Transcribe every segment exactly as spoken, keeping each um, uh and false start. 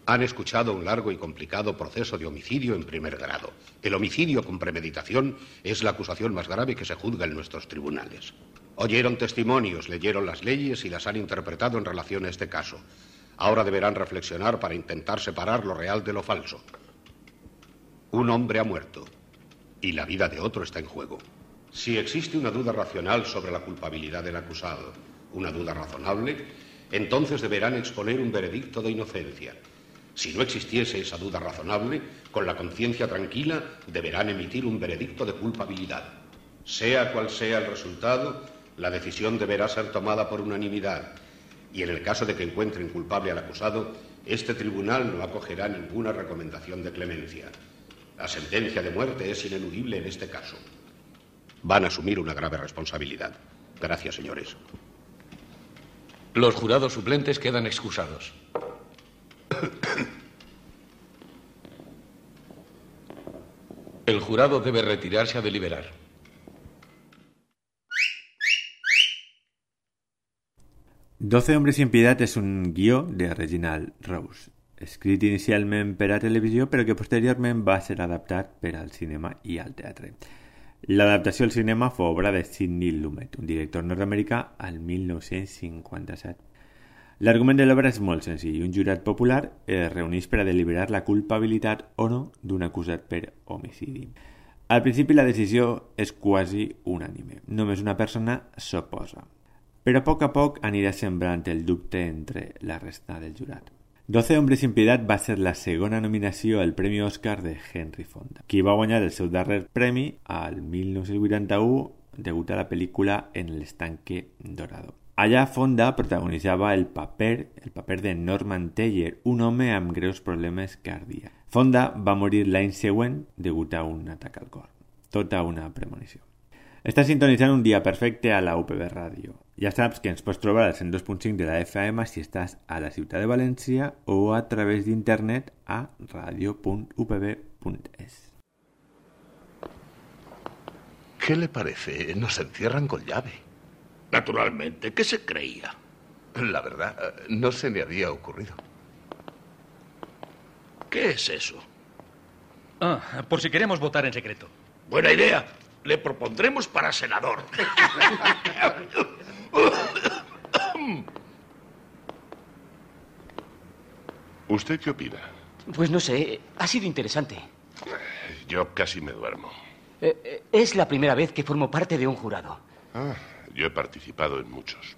Han escuchado un largo y complicado proceso de homicidio en primer grado. El homicidio con premeditación es la acusación más grave que se juzga en nuestros tribunales. Oyeron testimonios, leyeron las leyes y las han interpretado en relación a este caso. Ahora deberán reflexionar para intentar separar lo real de lo falso. Un hombre ha muerto y la vida de otro está en juego. Si existe una duda racional sobre la culpabilidad del acusado, una duda razonable, entonces deberán exponer un veredicto de inocencia. Si no existiese esa duda razonable, con la conciencia tranquila, deberán emitir un veredicto de culpabilidad. Sea cual sea el resultado, la decisión deberá ser tomada por unanimidad. Y en el caso de que encuentren culpable al acusado, este tribunal no acogerá ninguna recomendación de clemencia. La sentencia de muerte es ineludible en este caso. Van a asumir una grave responsabilidad. Gracias, señores. Los jurados suplentes quedan excusados. El jurado debe retirarse a deliberar. Doce hombres sin piedad és un guió de Reginald Rose, escrit inicialment per a televisió però que posteriorment va ser adaptat per al cinema i al teatre. L'adaptació al cinema fou obra de Sidney Lumet, un director nord-americà, al mil nou-cents cinquanta-set. L'argument de l'obra és molt senzill. Un jurat popular es reuneix per a deliberar la culpabilitat o no d'un acusat per homicidi. Al principi la decisió és quasi unànime. Només una persona s'oposa. Però a poc a poc anirà sembrant el dubte entre la resta del jurat. Doce hombres sin piedad va ser la segona nominació al Premi Oscar de Henry Fonda, qui va guanyar el seu darrer premi al mil nou-cents vuitanta-u degut a la pel·lícula En el estanque dorado. Allà Fonda protagonitzava el paper, el paper de Norman Teller, un home amb greus problemes cardíacs. Fonda va morir l'any següent degut a un atac al cor. Tota una premonició. Estàs sintonitzant Un dia perfecte a la U P B Ràdio. Ja saps que ens pots trobar al cent dos punt cinc de la F M si estàs a la ciutat de València o a través d'internet a radio punt u p b punt es. ¿Qué le parece? Nos encierran con llave. Naturalmente, ¿qué se creía? La verdad, no se me había ocurrido. ¿Qué es eso? Ah, por si queremos votar en secreto. Buena idea. Le propondremos para senador. ¿Usted qué opina? Pues no sé, ha sido interesante. Yo casi me duermo. Eh, eh, es la primera vez que formo parte de un jurado. Ah, yo he participado en muchos.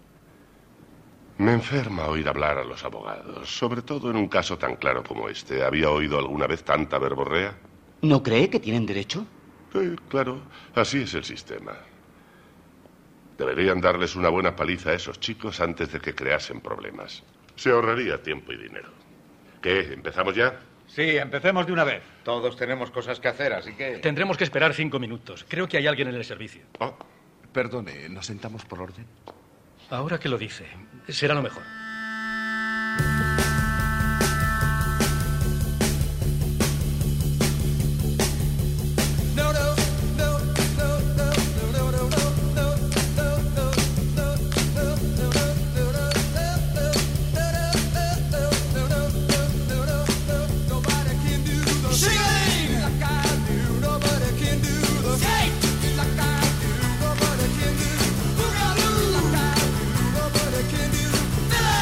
Me enferma oír hablar a los abogados, sobre todo en un caso tan claro como este. ¿Había oído alguna vez tanta verborrea? ¿No cree que tienen derecho? Sí, claro, así es el sistema. Deberían darles una buena paliza a esos chicos antes de que creasen problemas. Se ahorraría tiempo y dinero. ¿Qué? ¿Empezamos ya? Sí, empecemos de una vez. Todos tenemos cosas que hacer, así que... Tendremos que esperar cinco minutos. Creo que hay alguien en el servicio. Oh, perdone, ¿nos sentamos por orden? Ahora que lo dice, será lo mejor. Nobody can do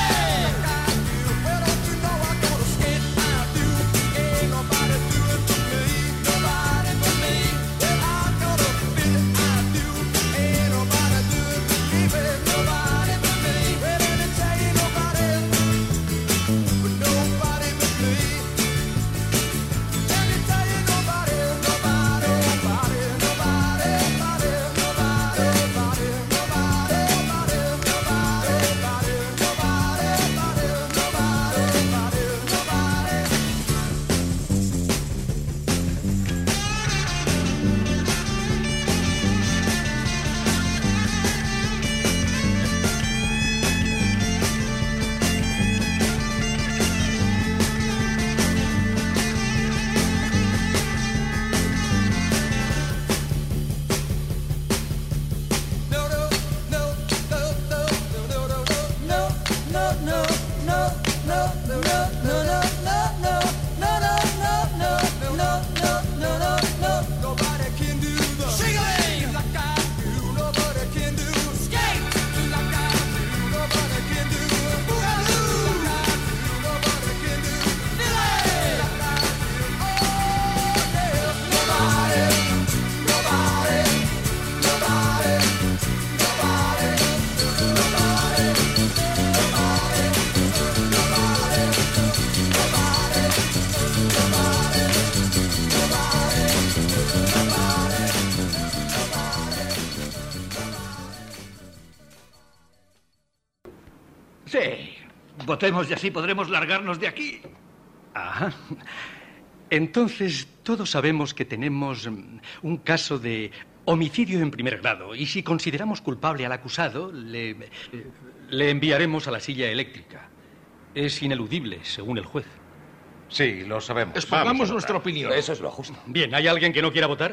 Votemos y así podremos largarnos de aquí. Ajá. Entonces, todos sabemos que tenemos un caso de homicidio en primer grado. Y si consideramos culpable al acusado, le, le enviaremos a la silla eléctrica. Es ineludible, según el juez. Sí, lo sabemos. Expongamos nuestra opinión. Eso es lo justo. Bien, ¿hay alguien que no quiera votar?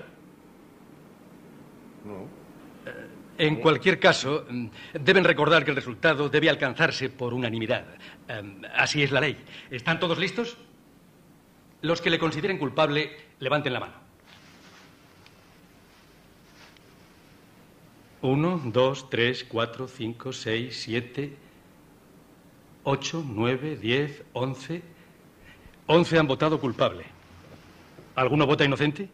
No. En cualquier caso, deben recordar que el resultado debe alcanzarse por unanimidad. Así es la ley. ¿Están todos listos? Los que le consideren culpable, levanten la mano. Uno, dos, tres, cuatro, cinco, seis, siete, ocho, nueve, diez, once. Once han votado culpable. ¿Alguno vota inocente?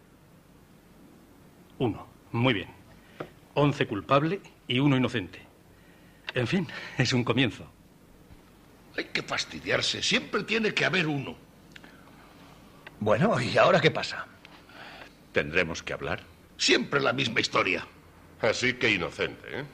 Uno. Muy bien. Once culpable y uno inocente. En fin, es un comienzo. Hay que fastidiarse. Siempre tiene que haber uno. Bueno, ¿y ahora qué pasa? ¿Tendremos que hablar? Siempre la misma historia. Así que inocente, ¿eh?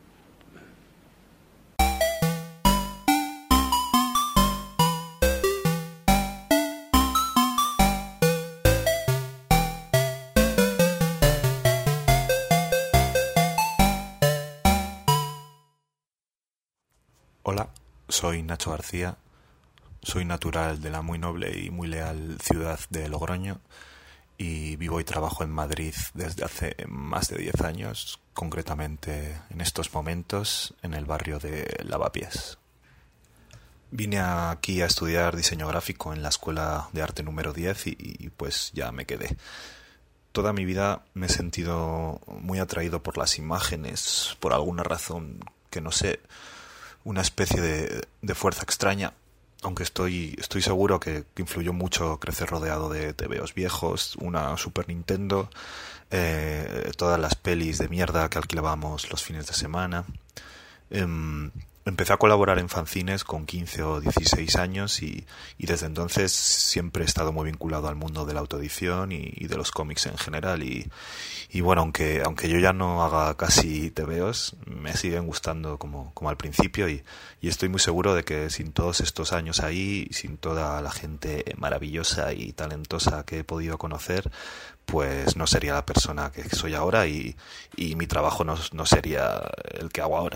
Hola, soy Nacho García, soy natural de la muy noble y muy leal ciudad de Logroño y vivo y trabajo en Madrid desde hace más de diez años, concretamente en estos momentos en el barrio de Lavapiés. Vine aquí a estudiar diseño gráfico en la Escuela de Arte número diez y, y pues ya me quedé. Toda mi vida me he sentido muy atraído por las imágenes, por alguna razón que no sé, una especie de, de fuerza extraña, aunque estoy estoy seguro que, que influyó mucho crecer rodeado de tebeos viejos, una Super Nintendo, eh, todas las pelis de mierda que alquilábamos los fines de semana. Eh, empecé a colaborar en fanzines con quince o dieciséis años y, y desde entonces siempre he estado muy vinculado al mundo de la autoedición y, y de los cómics en general y, y bueno, aunque aunque yo ya no haga casi tebeos, me siguen gustando como, como al principio y, y estoy muy seguro de que sin todos estos años ahí, sin toda la gente maravillosa y talentosa que he podido conocer, pues no sería la persona que soy ahora y, y mi trabajo no, no sería el que hago ahora.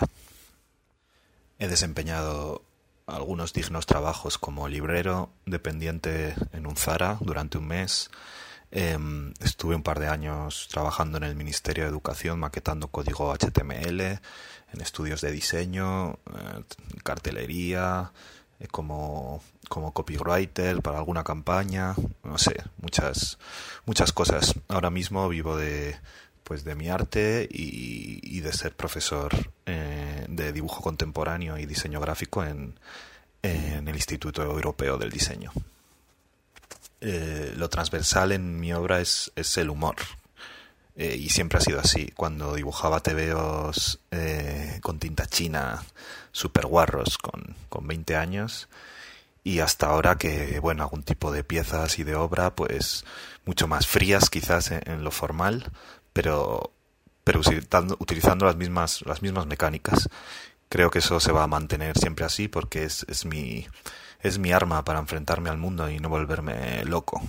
He desempeñado algunos dignos trabajos como librero, dependiente en un Zara durante un mes. Eh, estuve un par de años trabajando en el Ministerio de Educación maquetando código H T M L, en estudios de diseño, eh, cartelería, eh, como, como copywriter para alguna campaña, no sé, muchas, muchas cosas. Ahora mismo vivo de... pues de mi arte y, y de ser profesor eh, de dibujo contemporáneo y diseño gráfico en, en el Instituto Europeo del Diseño. Eh, lo transversal en mi obra es, es el humor eh, y siempre ha sido así. Cuando dibujaba tebeos eh, con tinta china super guarros con, con veinte años y hasta ahora que, bueno, algún tipo de piezas y de obra pues mucho más frías quizás en, en lo formal, pero pero utilizando, utilizando las mismas las mismas mecánicas. Creo que eso se va a mantener siempre así porque es, es mi es mi arma para enfrentarme al mundo y no volverme loco.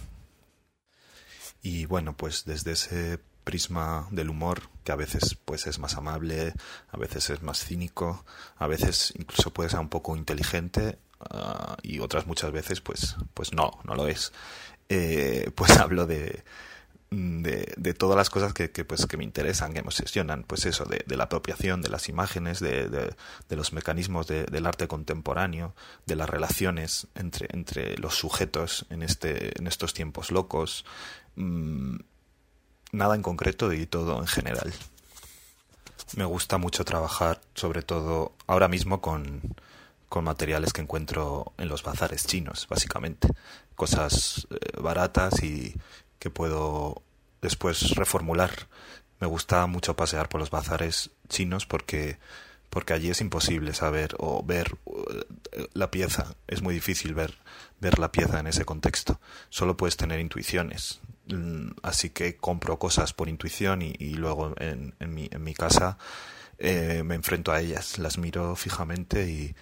Y bueno, pues desde ese prisma del humor, que a veces pues es más amable, a veces es más cínico, a veces incluso puede ser un poco inteligente, uh, y otras muchas veces pues pues no, no lo es. Eh, pues hablo de De, de todas las cosas que, que pues que me interesan, que me obsesionan, pues eso, de, de la apropiación de las imágenes, de, de, de los mecanismos de, del arte contemporáneo, de las relaciones entre, entre los sujetos en este en estos tiempos locos, mmm, nada en concreto y todo en general. Me gusta mucho trabajar, sobre todo ahora mismo, con, con materiales que encuentro en los bazares chinos, básicamente, cosas eh, baratas y que puedo después reformular. Me gusta mucho pasear por los bazares chinos porque porque allí es imposible saber o ver la pieza. Es muy difícil ver ver la pieza en ese contexto. Solo puedes tener intuiciones. Así que compro cosas por intuición y, y luego en, en, mi, en mi casa eh, me enfrento a ellas. Las miro fijamente y,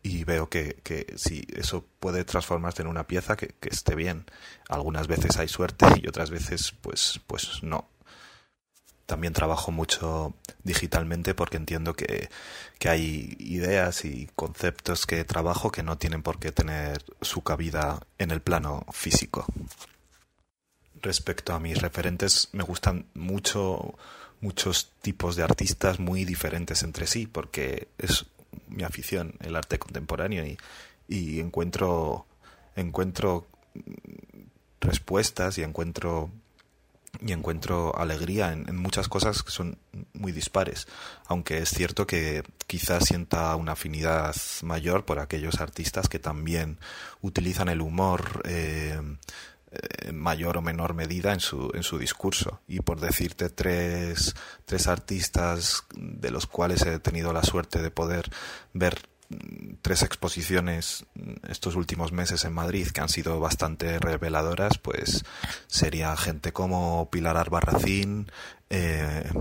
y veo que, que si eso puede transformarse en una pieza que, que esté bien. Algunas veces hay suerte y otras veces pues, pues no. También trabajo mucho digitalmente porque entiendo que, que hay ideas y conceptos que trabajo que no tienen por qué tener su cabida en el plano físico. Respecto a mis referentes, me gustan mucho muchos tipos de artistas muy diferentes entre sí, porque es mi afición, el arte contemporáneo, y, y encuentro encuentro respuestas y encuentro y encuentro alegría en, en muchas cosas que son muy dispares, aunque es cierto que quizás sienta una afinidad mayor por aquellos artistas que también utilizan el humor eh, en mayor o menor medida en su en su discurso. Y por decirte tres tres artistas de los cuales he tenido la suerte de poder ver tres exposiciones estos últimos meses en Madrid que han sido bastante reveladoras, pues sería gente como Pilar Albarracín, eh,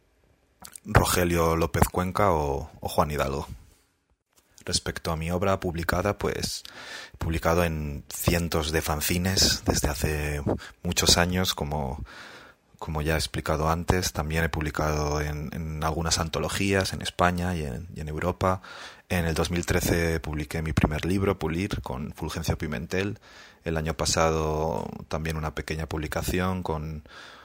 Rogelio López Cuenca o, o Juan Hidalgo. Respecto a mi obra publicada, pues he publicado en cientos de fanzines desde hace muchos años, como, como ya he explicado antes. También he publicado en, en algunas antologías en España y en, y en Europa. En el dos mil trece publiqué mi primer libro, Pulir, con Fulgencio Pimentel. El año pasado también una pequeña publicación con,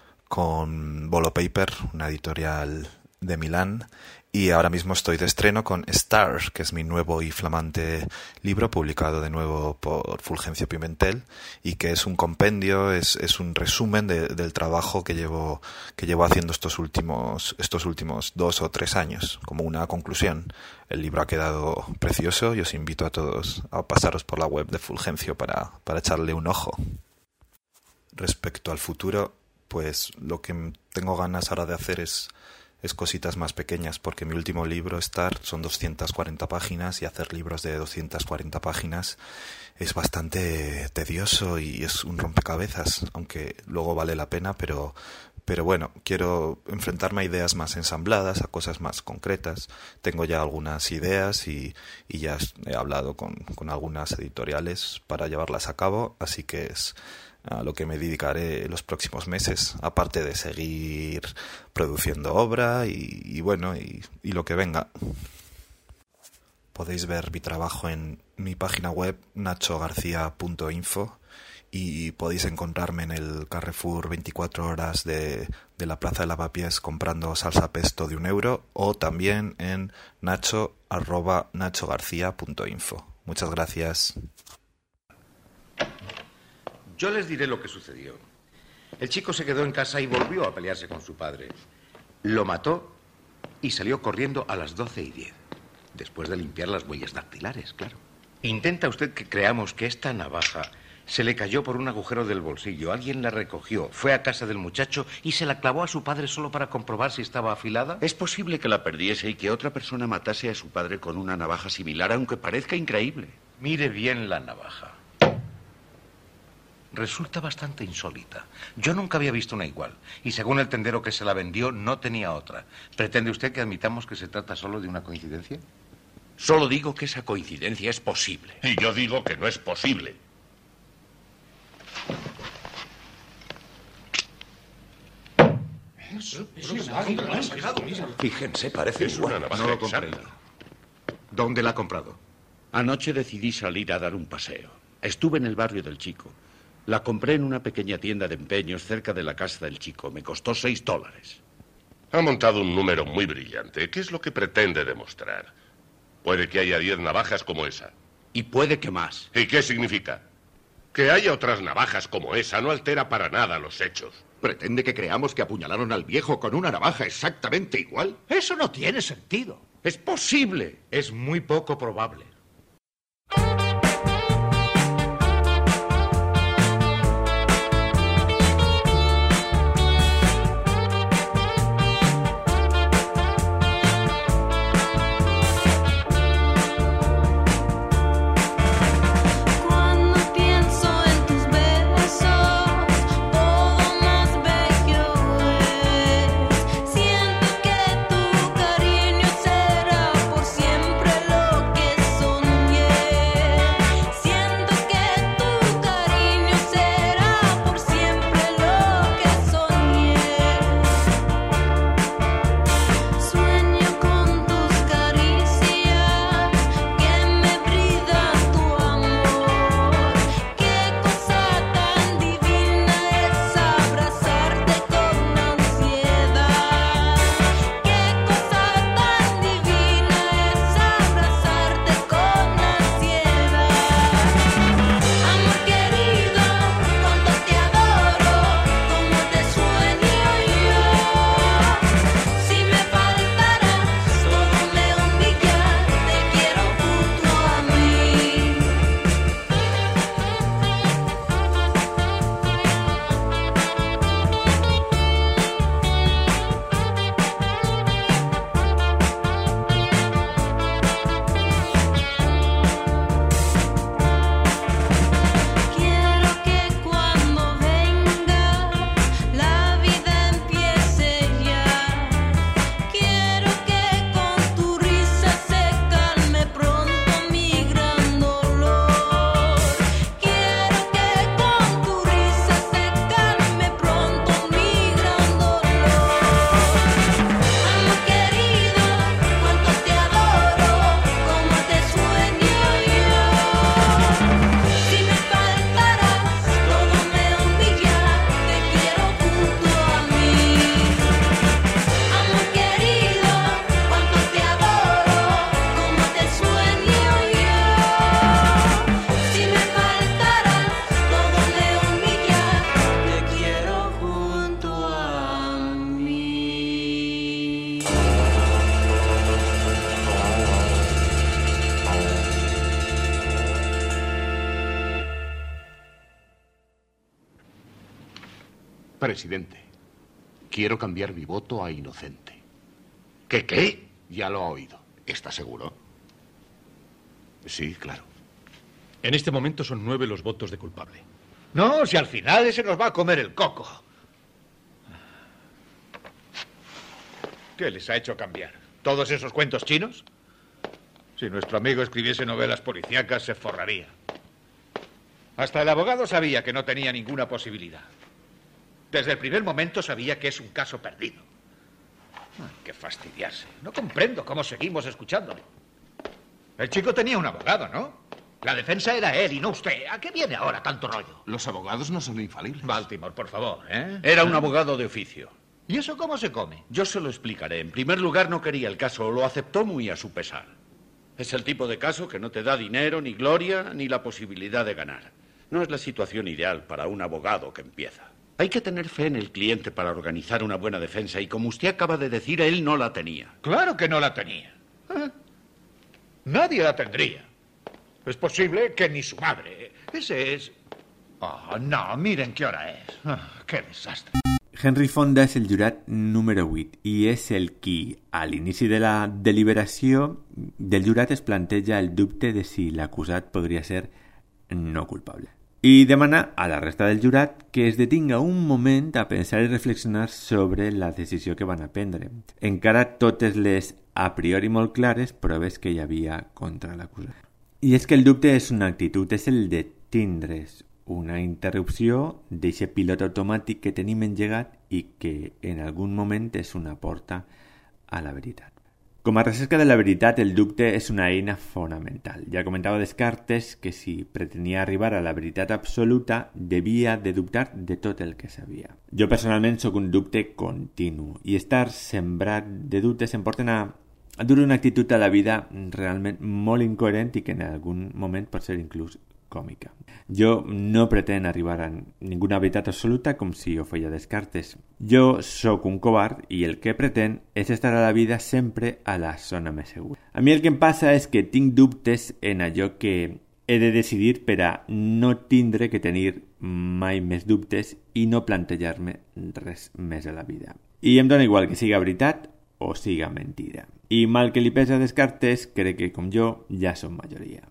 con Bolo Paper, una editorial de Milán. Y ahora mismo estoy de estreno con Star, que es mi nuevo y flamante libro, publicado de nuevo por Fulgencio Pimentel, y que es un compendio, es, es un resumen de, del trabajo que llevo, que llevo haciendo estos últimos, estos últimos dos o tres años, como una conclusión. El libro ha quedado precioso y os invito a todos a pasaros por la web de Fulgencio para, para echarle un ojo. Respecto al futuro, pues lo que tengo ganas ahora de hacer es es cositas más pequeñas, porque mi último libro, Star, son doscientas cuarenta páginas, y hacer libros de doscientas cuarenta páginas es bastante tedioso y es un rompecabezas, aunque luego vale la pena, pero pero bueno, quiero enfrentarme a ideas más ensambladas, a cosas más concretas. Tengo ya algunas ideas y, y ya he hablado con, con algunas editoriales para llevarlas a cabo, así que es a lo que me dedicaré los próximos meses, aparte de seguir produciendo obra y, y bueno, y, y lo que venga. Podéis ver mi trabajo en mi página web nacho garcía punto info y podéis encontrarme en el Carrefour veinticuatro horas de, de la Plaza de Lavapiés comprando salsa pesto de un euro, o también en nacho arroba nacho garcía punto info. Muchas gracias. Yo les diré lo que sucedió. El chico se quedó en casa y volvió a pelearse con su padre. Lo mató y salió corriendo a las doce y diez. Después de limpiar las huellas dactilares, claro. Intenta usted que creamos que esta navaja se le cayó por un agujero del bolsillo. Alguien la recogió, fue a casa del muchacho y se la clavó a su padre solo para comprobar si estaba afilada. Es posible que la perdiese y que otra persona matase a su padre con una navaja similar, aunque parezca increíble. Mire bien la navaja. Resulta bastante insólita. Yo nunca había visto una igual. Y según el tendero que se la vendió, no tenía otra. ¿Pretende usted que admitamos que se trata solo de una coincidencia? Solo digo que esa coincidencia es posible. Y yo digo que no es posible. Fíjense, parece es igual. Una navaja no lo exacta. comprendo. ¿Dónde la ha comprado? Anoche decidí salir a dar un paseo. Estuve en el barrio del Chico. La compré en una pequeña tienda de empeños cerca de la casa del Chico. Me costó seis dólares. Ha montado un número muy brillante. ¿Qué es lo que pretende demostrar? Puede que haya diez navajas como esa. Y puede que más. ¿Y qué significa? Que haya otras navajas como esa no altera para nada los hechos. ¿Pretende que creamos que apuñalaron al viejo con una navaja exactamente igual? Eso no tiene sentido. Es posible. Es muy poco probable. Siento que tu cariño será por siempre lo que soy. Presidente, quiero cambiar mi voto a inocente. ¿Qué qué? Ya lo ha oído. ¿Está seguro? Sí, claro. En este momento son nueve los votos de culpable. No, si al final ese nos va a comer el coco. ¿Qué les ha hecho cambiar? ¿Todos esos cuentos chinos? Si nuestro amigo escribiese novelas policíacas, se forraría. Hasta el abogado sabía que no tenía ninguna posibilidad. Desde el primer momento sabía que es un caso perdido. Hay que fastidiarse. No comprendo cómo seguimos escuchándole. El chico tenía un abogado, ¿no? La defensa era él y no usted. ¿A qué viene ahora tanto rollo? Los abogados no son infalibles. Baltimore, por favor, ¿eh? Era un abogado de oficio. ¿Y eso cómo se come? Yo se lo explicaré. En primer lugar, no quería el caso, lo aceptó muy a su pesar. Es el tipo de caso que no te da dinero, ni gloria, ni la posibilidad de ganar. No es la situación ideal para un abogado que empieza. Hay que tener fe en el cliente para organizar una buena defensa y, como usted acaba de decir, él no la tenía. Claro que no la tenía. ¿Eh? Nadie la tendría. Es posible que ni su madre. Ese es... Oh, no, miren qué hora es. Oh, qué desastre. Henry Fonda és el jurat número vuit i és el qui, a l'inici de la deliberació del jurat, es planteja el dubte de si l'acusat podria ser no culpable. I demana a la resta del jurat que es detinga un moment a pensar i reflexionar sobre la decisió que van a prendre, encara totes les a priori molt clares proves que hi havia contra l'acusat. I és que el dubte és una actitud, és el de tindre's una interrupció d'aquest pilot automàtic que tenim engegat i que en algun moment és una porta a la veritat. Com a recerca de la veritat, el dubte és una eina fonamental. Ja comentava Descartes que si pretenia arribar a la veritat absoluta devia de dubtar de tot el que sabia. Jo personalment sóc un dubte continu i estar sembrat de dubtes em porten a a dur una actitud a la vida realment molt incoherent i que en algun moment pot ser inclús còmica. Jo no pretén arribar a ninguna veritat absoluta com si ho feia Descartes. Jo sóc un covard i el que pretén és estar a la vida sempre a la zona més segura. A mi el que em passa és que tinc dubtes en allò que he de decidir per a no tindre que tenir mai més dubtes i no plantejar-me res més a la vida. I em dona igual que siga veritat o siga mentida. I mal que li pesa a Descartes, crec que com jo ja som majoria.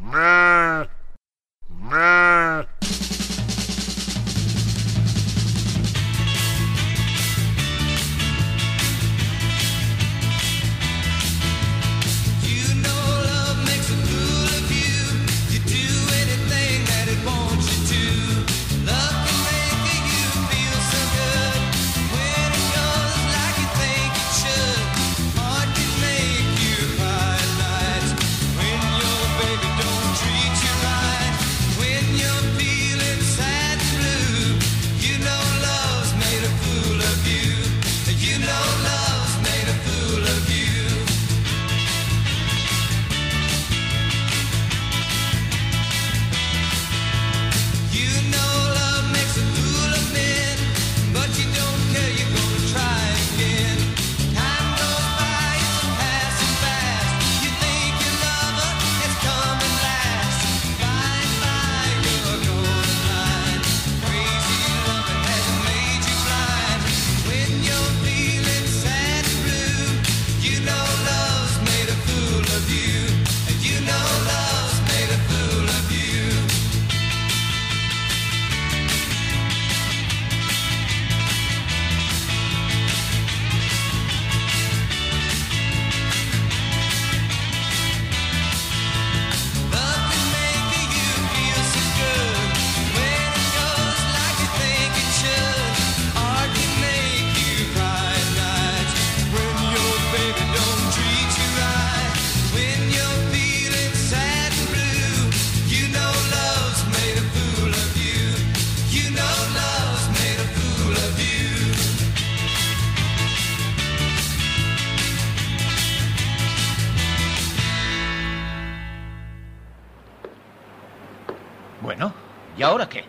Bueno, ¿y ahora qué?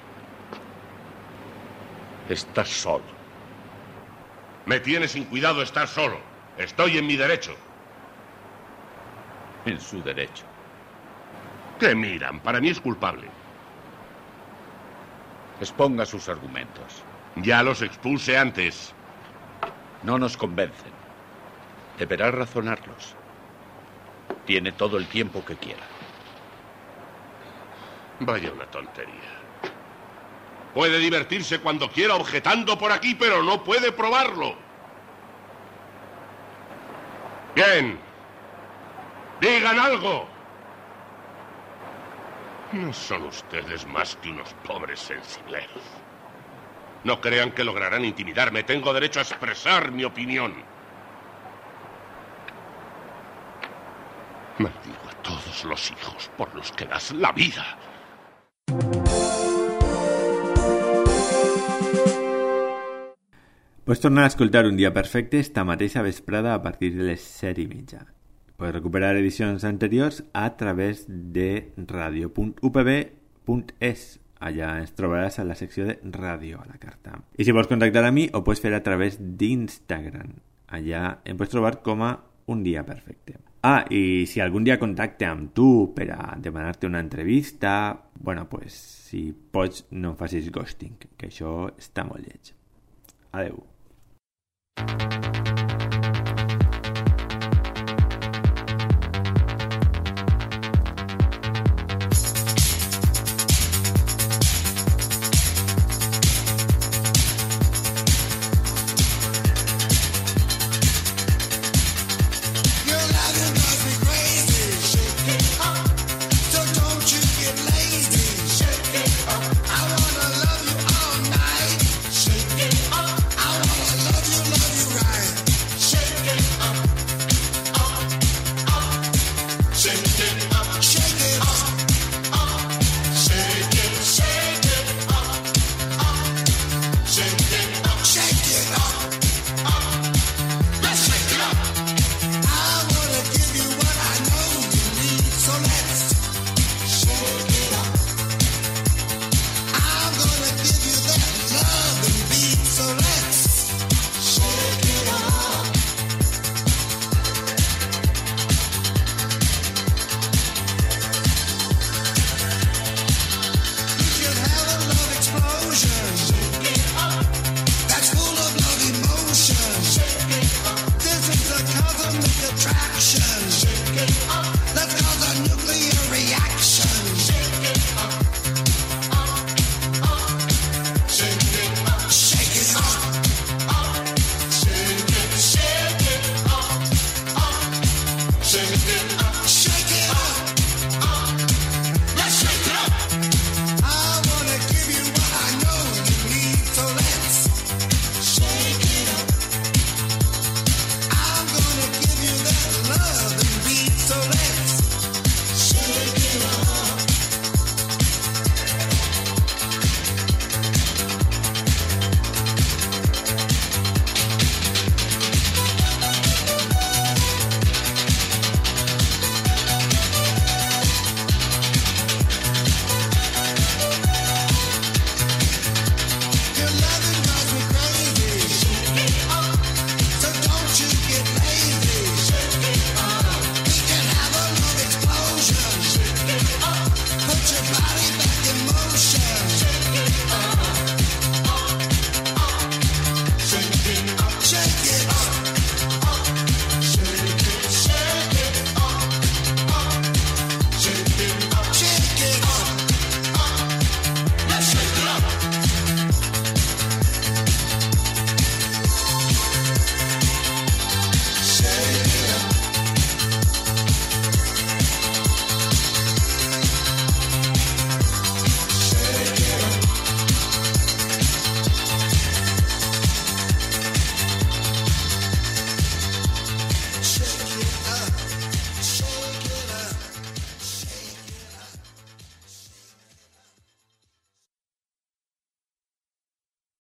Estás solo. Me tiene sin cuidado estar solo. Estoy en mi derecho. En su derecho. ¿Qué miran? Para mí es culpable. Exponga sus argumentos. Ya los expuse antes. No nos convencen. Deberá razonarlos. Tiene todo el tiempo que quiera. Vaya una tontería. Puede divertirse cuando quiera objetando por aquí, pero no puede probarlo. Bien. Digan algo. No son ustedes más que unos pobres sensibleros. No crean que lograrán intimidarme. Tengo derecho a expresar mi opinión. Maldigo a todos los hijos por los que das la vida. Pots tornar a escoltar Un dia perfecte esta mateixa vesprada a partir de les set i mitja. Pots recuperar edicions anteriors a través de radio punt u p b punt es. Allà ens trobaràs a la secció de ràdio a la carta. I si vols contactar amb mi, ho pots fer a través d'Instagram. Allà em pots trobar com a Un dia perfecte. Ah, i si algun dia contacte amb tu per a demanar-te una entrevista, bueno, pues, si pots, no em facis ghosting, que això està molt lleig. Adeu.